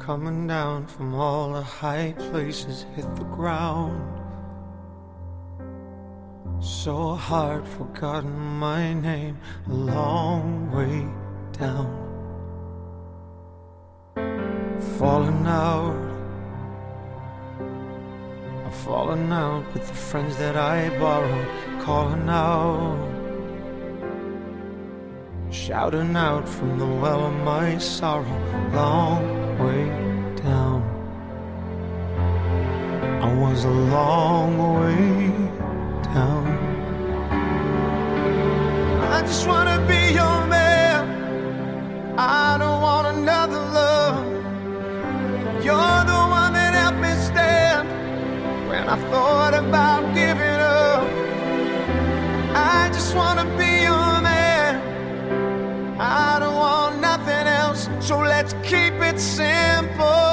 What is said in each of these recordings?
Coming down from all the high places, hit the ground. So hard, forgotten my name, a long way down. Falling out, I'm falling out with the friends that I borrowed. Calling out, shouting out from the well of my sorrow. Long way down, I was a long way down. I just wanna be your man, I don't want another love. You're the one that helped me stand when I thought about giving up. I just wanna be your man, I don't want nothing else, so let's keep it simple.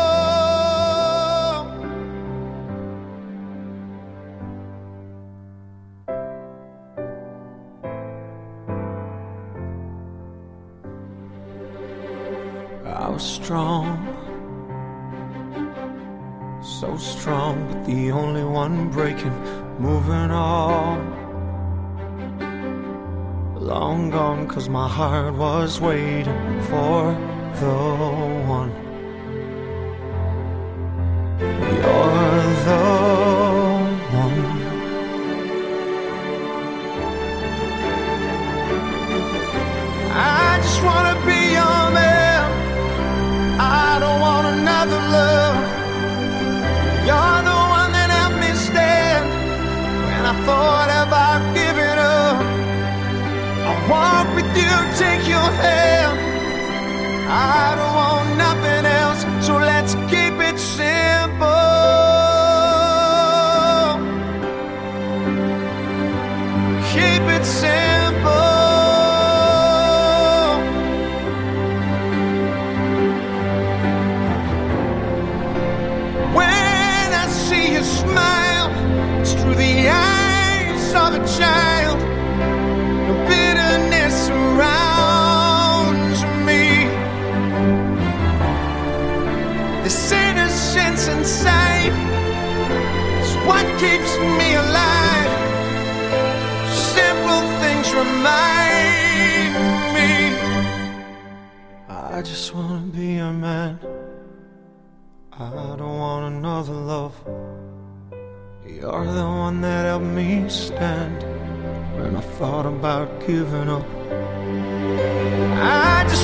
I was strong, so strong, but the only one breaking, moving on. Long gone, 'cause my heart was waiting for the one. You're the one. I just wanna be your man, I don't want another love. You're the one that helped me stand when I thought about giving up. Walk with you, take your hand, I don't want nothing else, so let's keep it simple. Keep it simple. When I see you smile, it's through the eyes of a child. No bitterness surrounds me. This innocence inside is what keeps me alive. Simple things remind me. I just wanna be your man, I don't want another love. You're the one that helped me stand when I thought about giving up. I just